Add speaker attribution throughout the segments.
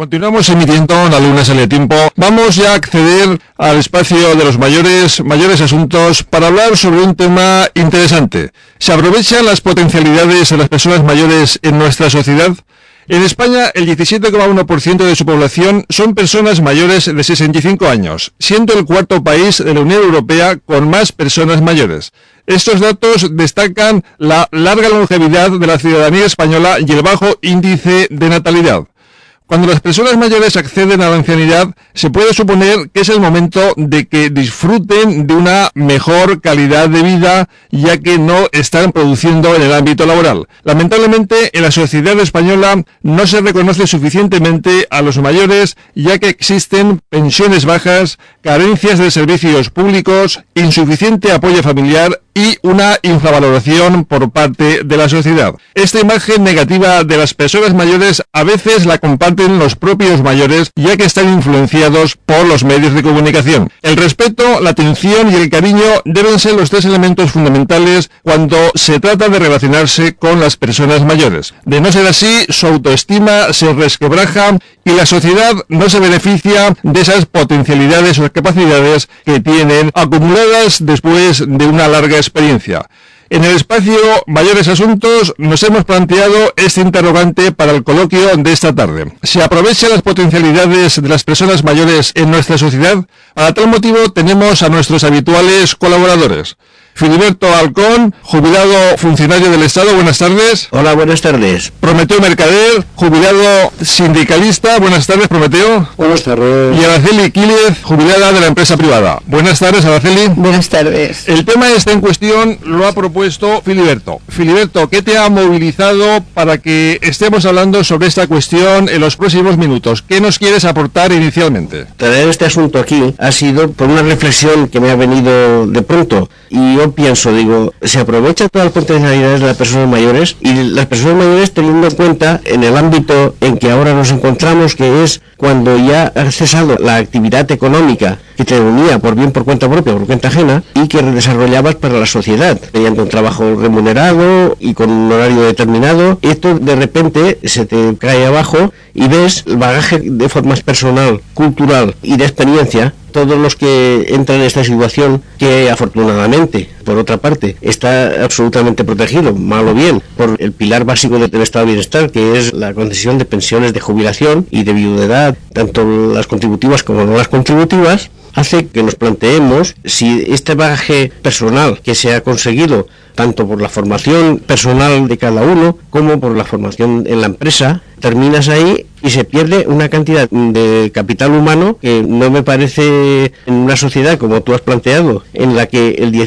Speaker 1: Continuamos emitiendo La Luna Sale a Tiempo. Vamos ya a acceder al espacio de los mayores asuntos para hablar sobre un tema interesante. ¿Se aprovechan las potencialidades de las personas mayores en nuestra sociedad? En España, el 17,1% de su población son personas mayores de 65 años, siendo el cuarto país de la Unión Europea con más personas mayores. Estos datos destacan la larga longevidad de la ciudadanía española y el bajo índice de natalidad. Cuando las personas mayores acceden a la ancianidad, se puede suponer que es el momento de que disfruten de una mejor calidad de vida, ya que no están produciendo en el ámbito laboral. Lamentablemente, en la sociedad española no se reconoce suficientemente a los mayores, ya que existen pensiones bajas, carencias de servicios públicos, insuficiente apoyo familiar y una infravaloración por parte de la sociedad. Esta imagen negativa de las personas mayores a veces la comparten los propios mayores, ya que están influenciados por los medios de comunicación. El respeto, la atención y el cariño deben ser los tres elementos fundamentales cuando se trata de relacionarse con las personas mayores. De no ser así, su autoestima se resquebraja y la sociedad no se beneficia de esas potencialidades o capacidades que tienen acumuladas después de una larga experiencia. En el espacio Mayores Asuntos nos hemos planteado este interrogante para el coloquio de esta tarde. ¿Se aprovechan las potencialidades de las personas mayores en nuestra sociedad? Para tal motivo tenemos a nuestros habituales colaboradores. Filiberto Alcón, jubilado funcionario del Estado, buenas tardes.
Speaker 2: Hola, buenas tardes.
Speaker 1: Prometeo Mercader, jubilado sindicalista, buenas tardes, Prometeo.
Speaker 2: Buenas tardes.
Speaker 1: Y Araceli Quílez, jubilada de la empresa privada. Buenas tardes, Araceli.
Speaker 3: Buenas tardes.
Speaker 1: El tema está en cuestión, lo ha propuesto Filiberto. Filiberto, ¿qué te ha movilizado para que estemos hablando sobre esta cuestión en los próximos minutos? ¿Qué nos quieres aportar inicialmente?
Speaker 2: Traer este asunto aquí ha sido por una reflexión que me ha venido de pronto. Y yo pienso, se aprovechan todas las potencialidades de las personas mayores, y las personas mayores teniendo en cuenta en el ámbito en que ahora nos encontramos, que es cuando ya ha cesado la actividad económica que te unía por bien por cuenta propia, por cuenta ajena, y que desarrollabas para la sociedad, mediante un trabajo remunerado y con un horario determinado. Esto de repente se te cae abajo y ves el bagaje de formas personal, cultural y de experiencia, todos los que entran en esta situación, que afortunadamente, por otra parte, está absolutamente protegido, mal o bien, por el pilar básico del estado de bienestar, que es la concesión de pensiones de jubilación y de viudedad, tanto las contributivas como no las contributivas, hace que nos planteemos si este bagaje personal que se ha conseguido, tanto por la formación personal de cada uno, como por la formación en la empresa, terminas ahí y se pierde una cantidad de capital humano que no me parece, en una sociedad como tú has planteado, en la que el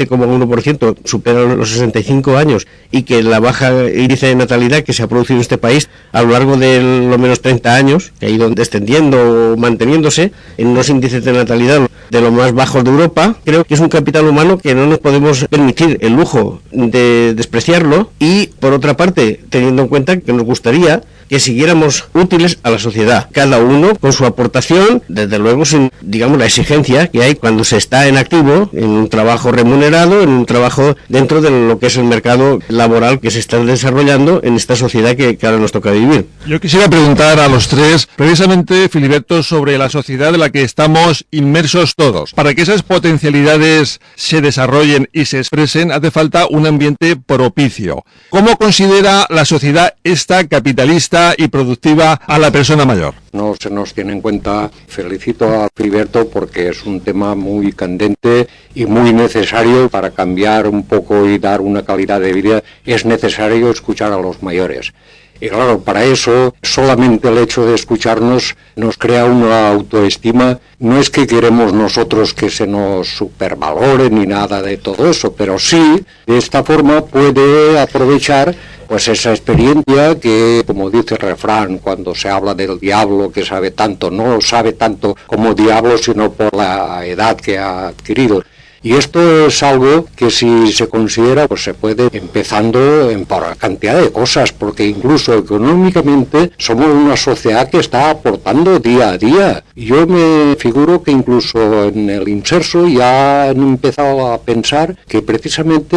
Speaker 2: 17,1% supera los 65 años y que la baja índice de natalidad que se ha producido en este país a lo largo de lo menos 30 años, que ha ido descendiendo o manteniéndose en unos índices de natalidad de los más bajos de Europa, creo que es un capital humano que no nos podemos permitir el lujo de despreciarlo, y por otra parte, teniendo en cuenta que nos gustaría que siguiéramos útiles a la sociedad, cada uno con su aportación, desde luego sin, la exigencia que hay cuando se está en activo, en un trabajo remunerado, en un trabajo dentro de lo que es el mercado laboral que se está desarrollando en esta sociedad que ahora nos toca vivir.
Speaker 1: Yo quisiera preguntar a los tres, precisamente, Filiberto, sobre la sociedad en la que estamos inmersos todos. Para que esas potencialidades se desarrollen y se expresen, hace falta un ambiente propicio. ¿Cómo considera la sociedad esta capitalista y productiva a la persona mayor?
Speaker 4: No se nos tiene en cuenta. Felicito a Filiberto porque es un tema muy candente y muy necesario para cambiar un poco y dar una calidad de vida. Es necesario escuchar a los mayores. Y claro, para eso, solamente el hecho de escucharnos nos crea una autoestima. No es que queremos nosotros que se nos supervalore ni nada de todo eso, pero sí, de esta forma puede aprovechar pues esa experiencia que, como dice el refrán, cuando se habla del diablo que sabe tanto, no sabe tanto como diablo, sino por la edad que ha adquirido. Y esto es algo que, si se considera, pues se puede empezando por cantidad de cosas, porque incluso económicamente somos una sociedad que está aportando día a día. Yo me figuro que incluso en el Inserso ya han empezado a pensar que precisamente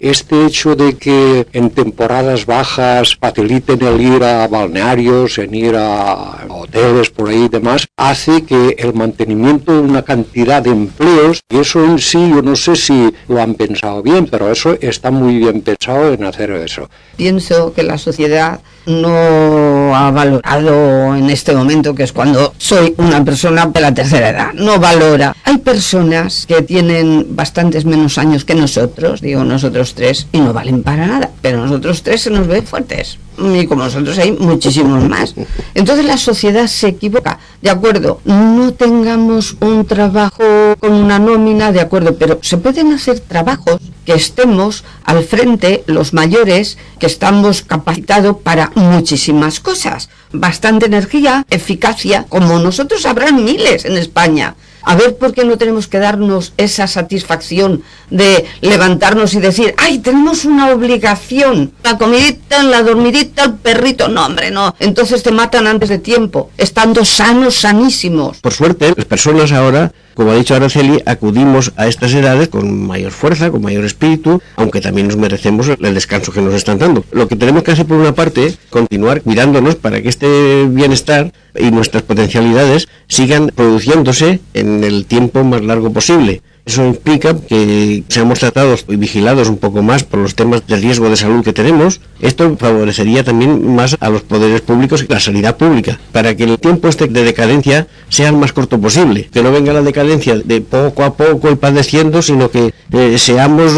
Speaker 4: este hecho de que en temporadas bajas faciliten el ir a balnearios, en ir a hoteles por ahí y demás, hace que el mantenimiento de una cantidad de empleos, y eso en sí, yo no sé si lo han pensado bien, pero eso está muy bien pensado en hacer eso.
Speaker 3: Pienso que la sociedad no ha valorado en este momento, que es cuando soy una persona de la tercera edad, no valora. Hay personas que tienen bastantes menos años que nosotros, digo nosotros tres, y no valen para nada, pero nosotros tres se nos ven fuertes, y como nosotros hay muchísimos más. Entonces la sociedad se equivoca. De acuerdo, no tengamos un trabajo con una nómina, de acuerdo, pero se pueden hacer trabajos que estemos al frente, los mayores, que estamos capacitados para muchísimas cosas. Bastante energía, eficacia, como nosotros habrán miles en España. A ver por qué no tenemos que darnos esa satisfacción de levantarnos y decir, ¡ay, tenemos una obligación! La comidita, la dormidita, el perrito. No, hombre, no. Entonces te matan antes de tiempo, estando sanos, sanísimos.
Speaker 2: Por suerte, las personas ahora, como ha dicho Araceli, acudimos a estas edades con mayor fuerza, con mayor espíritu, aunque también nos merecemos el descanso que nos están dando. Lo que tenemos que hacer, por una parte, continuar cuidándonos para que este bienestar y nuestras potencialidades sigan produciéndose en el tiempo más largo posible. Eso implica que seamos tratados y vigilados un poco más por los temas de riesgo de salud que tenemos. Esto favorecería también más a los poderes públicos y la sanidad pública, para que el tiempo este de decadencia sea el más corto posible, que no venga la decadencia de poco a poco y padeciendo, sino que seamos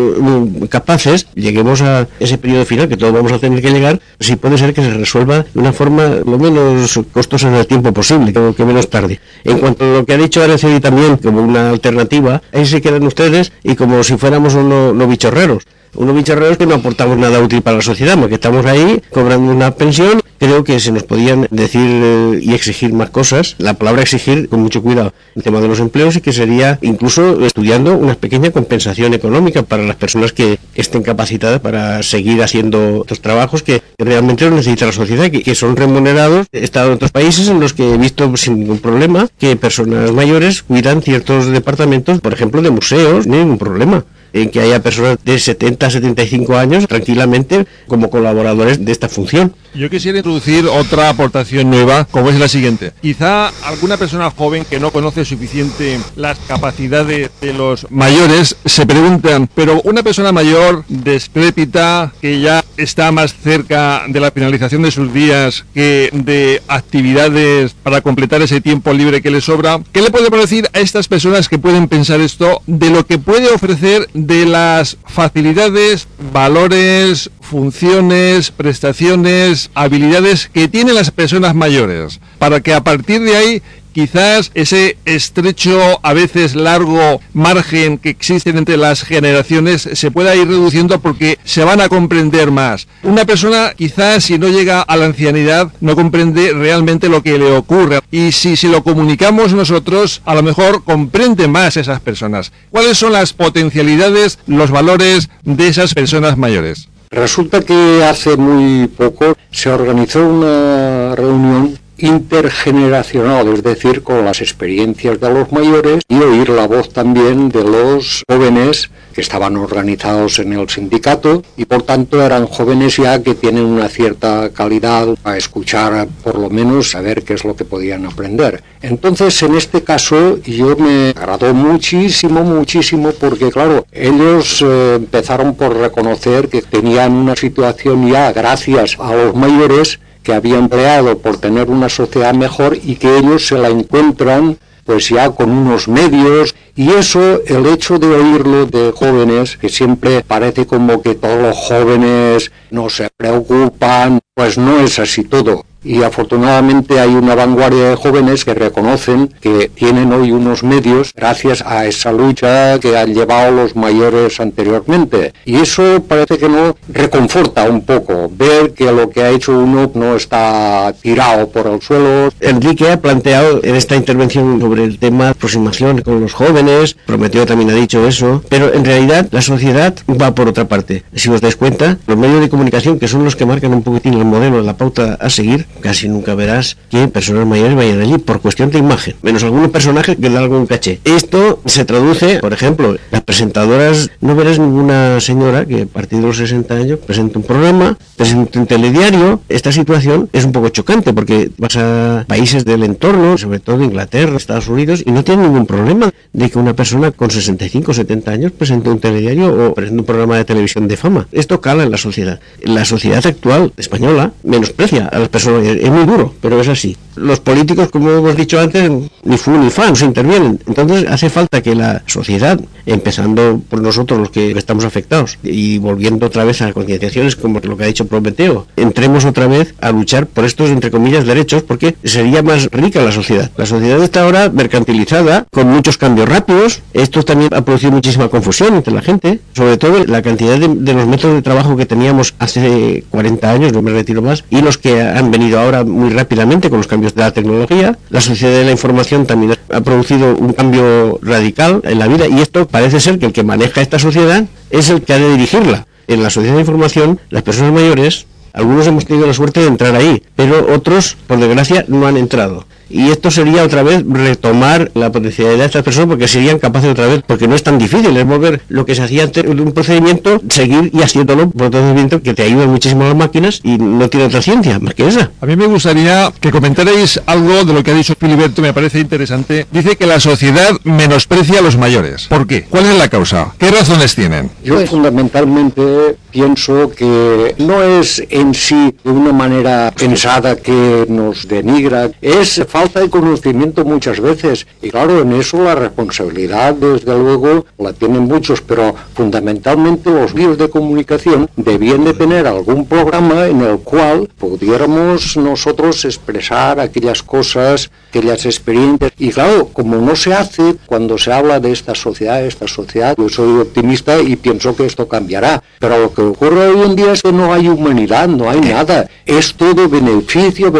Speaker 2: capaces, lleguemos a ese periodo final que todos vamos a tener que llegar, si puede ser que se resuelva de una forma lo menos costosa en el tiempo posible, que menos tarde. En cuanto a lo que ha dicho Araceli también como una alternativa, ahí se quedan ustedes y como si fuéramos unos bichorreros que no aportamos nada útil para la sociedad, porque estamos ahí cobrando una pensión. Creo que se nos podían decir y exigir más cosas, la palabra exigir con mucho cuidado, el tema de los empleos, y que sería incluso estudiando una pequeña compensación económica para las personas que estén capacitadas para seguir haciendo estos trabajos que realmente los necesita la sociedad, que son remunerados. He estado en otros países en los que he visto sin ningún problema que personas mayores cuidan ciertos departamentos, por ejemplo de museos, ningún problema, en que haya personas de 70 a 75 años tranquilamente como colaboradores de esta función.
Speaker 1: Yo quisiera introducir otra aportación nueva, como es la siguiente. Quizá alguna persona joven que no conoce suficiente las capacidades de los mayores se preguntan, pero una persona mayor, decrépita, que ya está más cerca de la finalización de sus días que de actividades para completar ese tiempo libre que le sobra, ¿qué le podemos decir a estas personas que pueden pensar esto de lo que puede ofrecer, de las facilidades, valores, funciones, prestaciones, habilidades que tienen las personas mayores, para que a partir de ahí quizás ese estrecho, a veces largo margen que existe entre las generaciones se pueda ir reduciendo porque se van a comprender más? Una persona quizás, si no llega a la ancianidad, no comprende realmente lo que le ocurre, y si se lo comunicamos nosotros, a lo mejor comprende más esas personas. ¿Cuáles son las potencialidades, los valores de esas personas mayores?
Speaker 4: Resulta que hace muy poco se organizó una reunión intergeneracional, es decir, con las experiencias de los mayores y oír la voz también de los jóvenes que estaban organizados en el sindicato y por tanto eran jóvenes ya que tienen una cierta calidad a escuchar, por lo menos a ver qué es lo que podían aprender. Entonces, en este caso, yo me agradó muchísimo porque claro, ellos empezaron por reconocer que tenían una situación ya gracias a los mayores que había empleado por tener una sociedad mejor y que ellos se la encuentran pues ya con unos medios, y eso, el hecho de oírlo de jóvenes, que siempre parece como que todos los jóvenes no se preocupan, pues no es así todo. Y afortunadamente hay una vanguardia de jóvenes que reconocen que tienen hoy unos medios gracias a esa lucha que han llevado los mayores anteriormente. Y eso parece que nos reconforta un poco, ver que lo que ha hecho uno no está tirado por el suelo.
Speaker 2: Enrique ha planteado en esta intervención sobre el tema de aproximación con los jóvenes, Prometeo también ha dicho eso, pero en realidad la sociedad va por otra parte. Si os dais cuenta, los medios de comunicación, que son los que marcan un poquitín el modelo, la pauta a seguir, casi nunca verás que personas mayores vayan allí por cuestión de imagen, menos algunos personajes que dan algún caché. Esto se traduce, por ejemplo, las presentadoras, no verás ninguna señora que a partir de los 60 años presenta un programa, presenta un telediario. Esta situación es un poco chocante porque vas a países del entorno, sobre todo Inglaterra, Estados Unidos, y no tienen ningún problema de que una persona con 65 o 70 años presente un telediario o presente un programa de televisión de fama. Esto cala en la sociedad. La sociedad actual española menosprecia a las personas. Es muy duro, pero es así. Los políticos, como hemos dicho antes, ni fu ni fa, no se intervienen. Entonces hace falta que la sociedad, empezando por nosotros los que estamos afectados, y volviendo otra vez a concienciaciones como lo que ha dicho Prometeo, entremos otra vez a luchar por estos, entre comillas, derechos, porque sería más rica la sociedad. La sociedad está ahora mercantilizada, con muchos cambios rápidos. Esto también ha producido muchísima confusión entre la gente, sobre todo la cantidad de los métodos de trabajo que teníamos hace 40 años, no me retiro más, y los que han venido ahora muy rápidamente con los cambios de la tecnología. La sociedad de la información también ha producido un cambio radical en la vida, y esto parece ser que el que maneja esta sociedad es el que ha de dirigirla. En la sociedad de información, las personas mayores, algunos hemos tenido la suerte de entrar ahí, pero otros, por desgracia, no han entrado. Y esto sería otra vez retomar la potencialidad de estas personas, porque serían capaces otra vez, porque no es tan difícil, es volver lo que se hacía antes de un procedimiento, seguir y haciéndolo por otro procedimiento que te ayudan muchísimo las máquinas y no tiene otra ciencia más que esa.
Speaker 1: A mí me gustaría que comentarais algo de lo que ha dicho Filiberto, me parece interesante. Dice que la sociedad menosprecia a los mayores. ¿Por qué? ¿Cuál es la causa? ¿Qué razones tienen?
Speaker 4: Yo fundamentalmente pienso que no es en sí de una manera pensada que nos denigra, es falta de conocimiento muchas veces, y claro, en eso la responsabilidad desde luego la tienen muchos, pero fundamentalmente los medios de comunicación debían de tener algún programa en el cual pudiéramos nosotros expresar aquellas cosas, aquellas experiencias, y claro, como no se hace cuando se habla de esta sociedad, yo soy optimista y pienso que esto cambiará, pero lo que ocurre hoy en día es que no hay humanidad, no hay nada, es todo beneficio,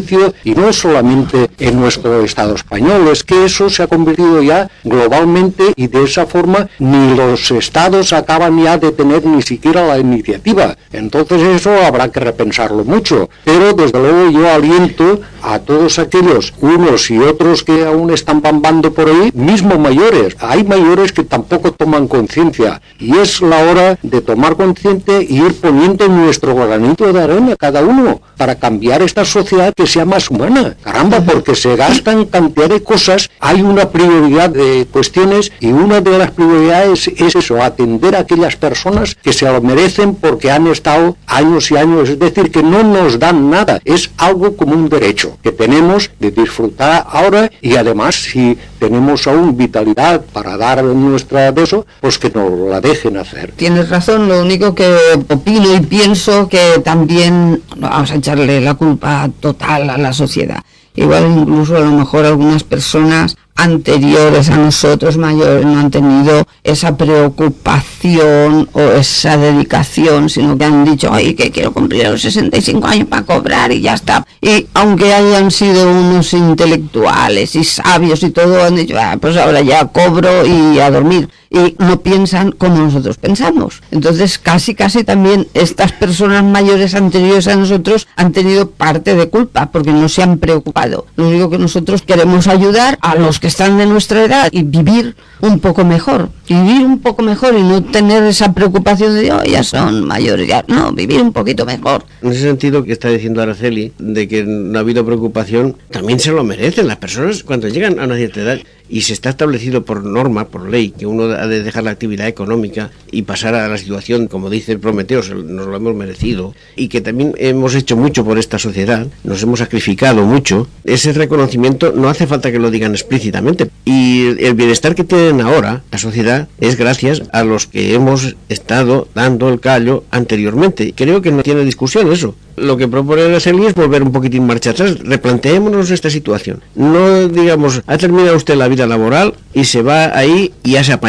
Speaker 4: y no es solamente en nuestro Estado español, es que eso se ha convertido ya globalmente, y de esa forma ni los Estados acaban ya de tener ni siquiera la iniciativa. Entonces eso habrá que repensarlo mucho, pero desde luego yo aliento a todos aquellos, unos y otros que aún están bambando por ahí, mismo mayores. Hay mayores que tampoco toman conciencia, y es la hora de tomar conciencia y ir poniendo nuestro granito de arena cada uno para cambiar esta sociedad que sea más humana. Caramba, porque se gastan cantidad de cosas, hay una prioridad de cuestiones, y una de las prioridades es eso, atender a aquellas personas que se lo merecen porque han estado años y años, es decir, que no nos dan nada, es algo como un derecho que tenemos de disfrutar ahora, y además si tenemos aún vitalidad para dar nuestra de eso, pues que nos la dejen hacer.
Speaker 3: Tienes razón, lo único que opino y pienso que también vamos a echarle la culpa total a la sociedad. Igual incluso a lo mejor algunas personas anteriores a nosotros mayores no han tenido esa preocupación o esa dedicación, sino que han dicho, ay, que quiero cumplir los 65 años para cobrar y ya está. Y aunque hayan sido unos intelectuales y sabios y todo, han dicho, pues ahora ya cobro y a dormir. Y no piensan como nosotros pensamos. Entonces casi también estas personas mayores anteriores a nosotros han tenido parte de culpa porque no se han preocupado. Lo único que nosotros queremos ayudar a los que están de nuestra edad y vivir un poco mejor y no tener esa preocupación de ya son mayores, ya no, vivir un poquito mejor.
Speaker 2: En ese sentido que está diciendo Araceli, de que no ha habido preocupación, también se lo merecen las personas cuando llegan a una cierta edad y se está establecido por norma, por ley, que uno ha de dejar la actividad económica y pasar a la situación, como dice el Prometeo, nos lo hemos merecido, y que también hemos hecho mucho por esta sociedad, nos hemos sacrificado mucho. Ese reconocimiento no hace falta que lo digan explícitamente, y el bienestar que tienen ahora la sociedad es gracias a los que hemos estado dando el callo anteriormente. Creo que no tiene discusión eso. Lo que propone Araceli es volver un poquitín marcha atrás, replanteémonos esta situación. No digamos, ha terminado usted la vida laboral y se va ahí y ya se apañará.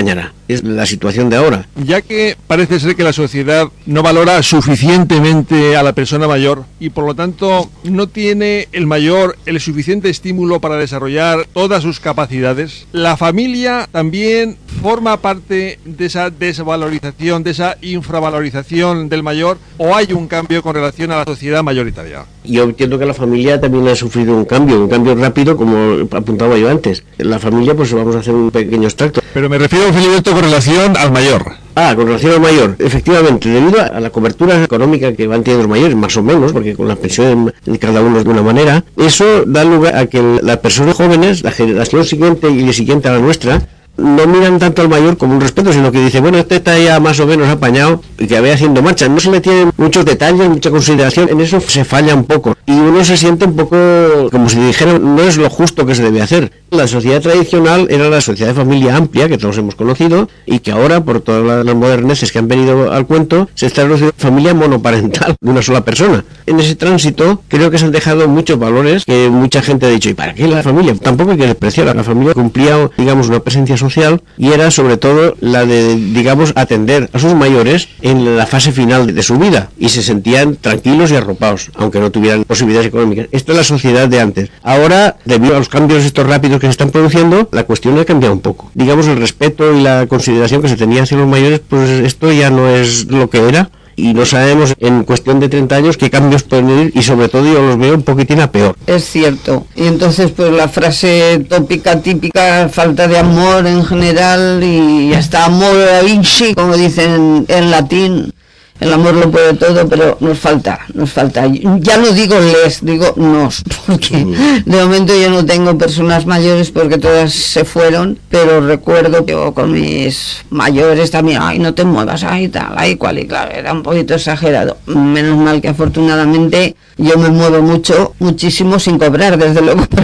Speaker 2: es la situación de ahora.
Speaker 1: Ya que parece ser que la sociedad no valora suficientemente a la persona mayor y por lo tanto no tiene el mayor el suficiente estímulo para desarrollar todas sus capacidades, la familia también forma parte de esa desvalorización, de esa infravalorización del mayor, o hay un cambio con relación a la sociedad mayoritaria.
Speaker 2: Yo entiendo que la familia también ha sufrido un cambio rápido, como apuntaba yo antes. La familia, pues vamos a hacer un pequeño extracto.
Speaker 1: Pero me refiero, Filiberto, con relación al mayor.
Speaker 2: Con relación al mayor, efectivamente, debido a la cobertura económica que van teniendo los mayores, más o menos, porque con la pensión de cada uno de una manera, eso da lugar a que las personas jóvenes, la generación siguiente y la siguiente a la nuestra, no miran tanto al mayor como un respeto, sino que dice, bueno, este está ya más o menos apañado y que vaya haciendo marcha. No se le tienen muchos detalles, mucha consideración, en eso se falla un poco. Y uno se siente un poco como si dijera, no es lo justo que se debe hacer. La sociedad tradicional era la sociedad de familia amplia, que todos hemos conocido, y que ahora, por todas las moderneces que han venido al cuento, se está reduciendo familia monoparental de una sola persona. En ese tránsito, creo que se han dejado muchos valores que mucha gente ha dicho, ¿y para qué la familia? Tampoco hay que despreciar. La familia cumplía, digamos, una presencia social y era sobre todo la de, digamos, atender a sus mayores en la fase final de su vida y se sentían tranquilos y arropados, aunque no tuvieran posibilidades económicas. Esta es la sociedad de antes. Ahora, debido a los cambios estos rápidos que se están produciendo, la cuestión ha cambiado un poco. Digamos, el respeto y la consideración que se tenía hacia los mayores, pues esto ya no es lo que era. Y no sabemos en cuestión de 30 años qué cambios pueden ir y sobre todo yo los veo un poquitín a peor.
Speaker 3: Es cierto. Y entonces pues la frase tópica, típica, falta de amor en general y hasta amor a Vinci, como dicen en latín. El amor lo puede todo, pero nos falta. Ya no digo digo nos, porque de momento yo no tengo personas mayores porque todas se fueron, pero recuerdo que yo con mis mayores también, ay, no te muevas, ay, tal, ay, cual, y claro, era un poquito exagerado. Menos mal que afortunadamente yo me muevo muchísimo sin cobrar, desde luego, pero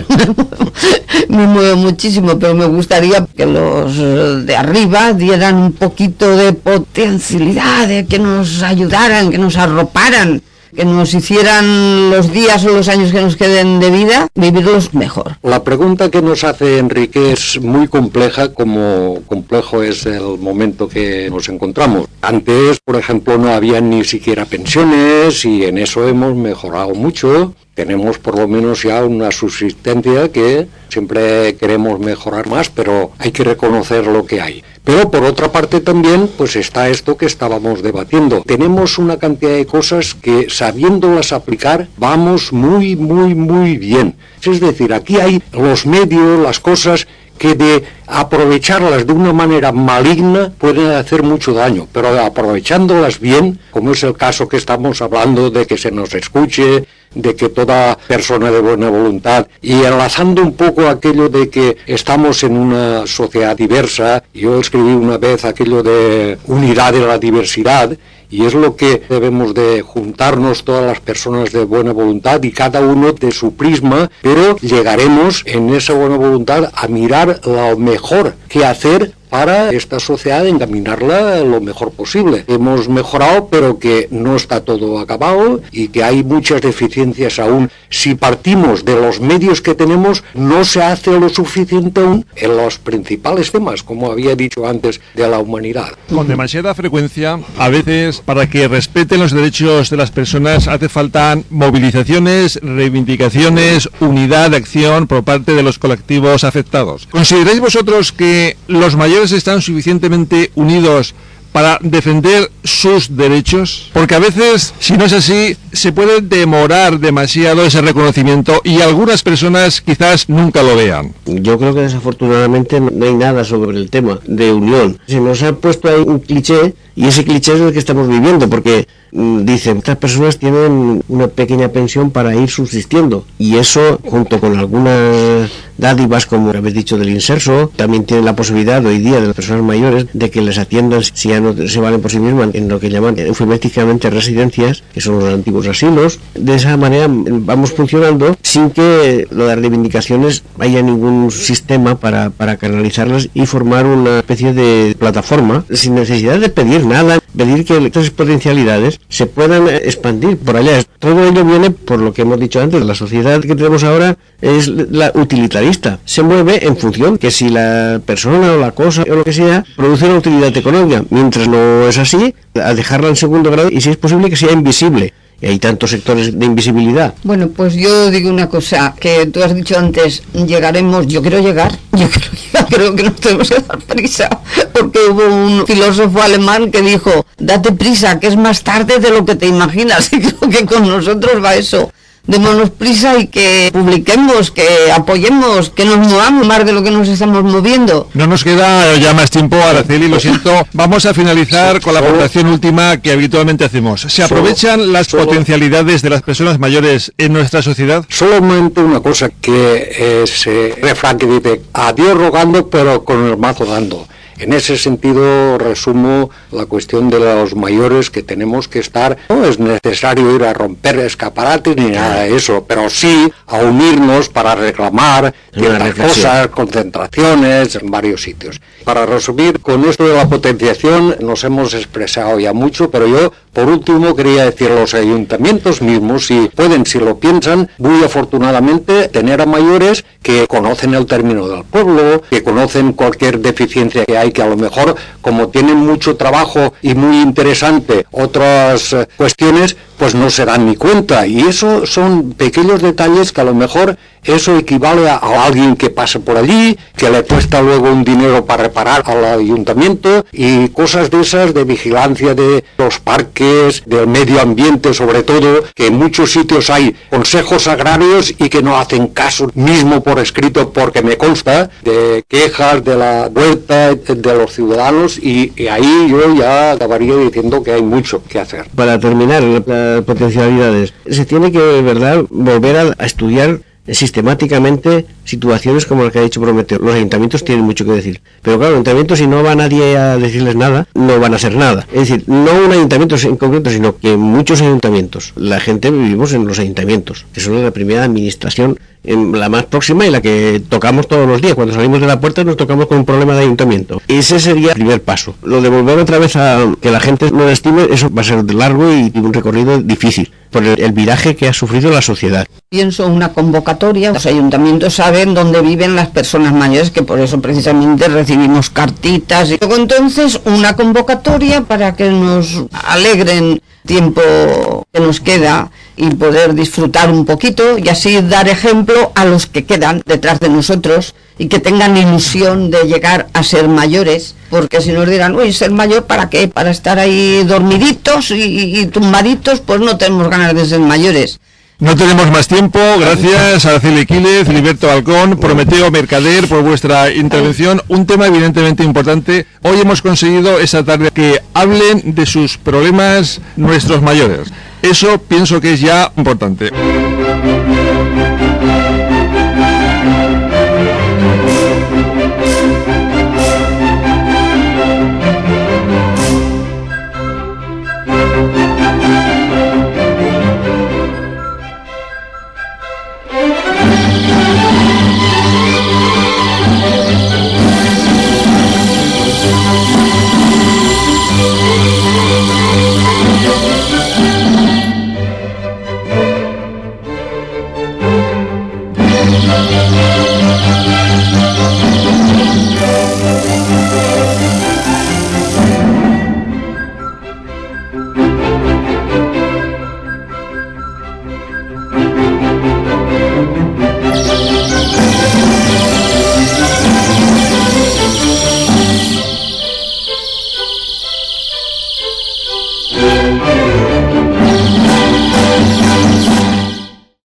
Speaker 3: me muevo muchísimo, pero me gustaría que los de arriba dieran un poquito de potencialidad, de que nos ayudaran, que nos arroparan, que nos hicieran los días o los años que nos queden de vida, vivirlos mejor.
Speaker 4: La pregunta que nos hace Enrique es muy compleja, como complejo es el momento que nos encontramos. Antes, por ejemplo, no había ni siquiera pensiones y en eso hemos mejorado mucho. Tenemos por lo menos ya una subsistencia que siempre queremos mejorar más, pero hay que reconocer lo que hay. Pero por otra parte también, pues está esto que estábamos debatiendo. Tenemos una cantidad de cosas que, sabiéndolas aplicar, vamos muy bien. Es decir, aquí hay los medios, las cosas que de aprovecharlas de una manera maligna pueden hacer mucho daño, pero aprovechándolas bien, como es el caso que estamos hablando de que se nos escuche, de que toda persona de buena voluntad, y enlazando un poco aquello de que estamos en una sociedad diversa, yo escribí una vez aquello de unidad de la diversidad, y es lo que debemos de juntarnos todas las personas de buena voluntad y cada uno de su prisma, pero llegaremos en esa buena voluntad a mirar lo mejor que hacer para esta sociedad, encaminarla lo mejor posible. Hemos mejorado, pero que no está todo acabado y que hay muchas deficiencias aún. Si partimos de los medios que tenemos, no se hace lo suficiente aún en los principales temas, como había dicho antes, de la humanidad.
Speaker 1: Con demasiada frecuencia, a veces, para que respeten los derechos de las personas, hace falta movilizaciones, reivindicaciones, unidad de acción por parte de los colectivos afectados. ¿Consideráis vosotros que los mayores están suficientemente unidos para defender sus derechos? Porque a veces, si no es así, se puede demorar demasiado ese reconocimiento y algunas personas quizás nunca lo vean.
Speaker 2: Yo creo que desafortunadamente no hay nada sobre el tema de unión. Se nos ha puesto ahí un cliché y ese cliché es el que estamos viviendo, porque dicen, estas personas tienen una pequeña pensión para ir subsistiendo y eso, junto con algunas dádivas, como habéis dicho, del inserso, también tienen la posibilidad hoy día de las personas mayores de que les atiendan si ya no se valen por sí mismas en lo que llaman eufemísticamente residencias, que son los antiguos asilos. De esa manera vamos funcionando sin que lo de las reivindicaciones haya ningún sistema para canalizarlas y formar una especie de plataforma sin necesidad de pedir nada, pedir que estas potencialidades se puedan expandir por allá. Todo ello viene por lo que hemos dicho antes. La sociedad que tenemos ahora es la utilitarista. Se mueve en función que si la persona o la cosa o lo que sea produce una utilidad económica. Mientras no es así, a dejarla en segundo grado y si es posible que sea invisible. Y hay tantos sectores de invisibilidad.
Speaker 3: Bueno, pues yo digo una cosa, que tú has dicho antes, llegaremos, yo quiero llegar, creo que nos tenemos que dar prisa, porque hubo un filósofo alemán que dijo, date prisa, que es más tarde de lo que te imaginas, y creo que con nosotros va eso. Démonos prisa y que publiquemos, que apoyemos, que nos movamos más de lo que nos estamos moviendo.
Speaker 1: No nos queda ya más tiempo, Araceli, lo siento. Vamos a finalizar con la aportación última que habitualmente hacemos. ¿Se aprovechan las potencialidades de las personas mayores en nuestra sociedad?
Speaker 4: Solamente una cosa, que ese refrán que dice, a Dios rogando, pero con el mazo dando. En ese sentido resumo la cuestión de los mayores, que tenemos que estar, no es necesario ir a romper escaparates ni nada de eso, pero sí a unirnos para reclamar ciertas cosas, concentraciones en varios sitios. Para resumir, con esto de la potenciación nos hemos expresado ya mucho, pero yo por último quería decir, los ayuntamientos mismos, si pueden, si lo piensan, muy afortunadamente tener a mayores que conocen el término del pueblo, que conocen cualquier deficiencia que hay, que a lo mejor, como tienen mucho trabajo y muy interesante otras cuestiones, pues no se dan ni cuenta. Y eso son pequeños detalles que a lo mejor eso equivale a alguien que pase por allí, que le cuesta luego un dinero para reparar al ayuntamiento, y cosas de esas, de vigilancia de los parques, del medio ambiente sobre todo, que en muchos sitios hay consejos agrarios y que no hacen caso mismo por escrito, porque me consta de quejas de la huerta de los ciudadanos, y ahí yo ya acabaría diciendo que hay mucho que hacer.
Speaker 2: Para terminar, las potencialidades, se tiene que, ¿verdad?, volver a estudiar sistemáticamente situaciones como las que ha dicho Prometeo. Los ayuntamientos tienen mucho que decir, pero claro, los ayuntamientos, si no va nadie a decirles nada, no van a hacer nada. Es decir, no un ayuntamiento en concreto, sino que muchos ayuntamientos. La gente vivimos en los ayuntamientos, que son la primera administración, la más próxima y la que tocamos todos los días. Cuando salimos de la puerta nos tocamos con un problema de ayuntamiento. Ese sería el primer paso. Lo de volver otra vez a que la gente no lo estime, eso va a ser largo y un recorrido difícil, por el viraje que ha sufrido la sociedad.
Speaker 3: Pienso una convocatoria. Los ayuntamientos saben dónde viven las personas mayores, que por eso precisamente recibimos cartitas. Y luego entonces una convocatoria para que nos alegren tiempo que nos queda y poder disfrutar un poquito, y así dar ejemplo a los que quedan detrás de nosotros y que tengan ilusión de llegar a ser mayores, porque si nos dirán, uy, ser mayor ¿para qué? Para estar ahí dormiditos y tumbaditos, pues no tenemos ganas de ser mayores.
Speaker 1: No tenemos más tiempo. Gracias a Araceli Quílez, Filiberto Halcón, Prometeo Mercader por vuestra intervención. Un tema evidentemente importante. Hoy hemos conseguido esta tarde que hablen de sus problemas nuestros mayores. Eso pienso que es ya importante.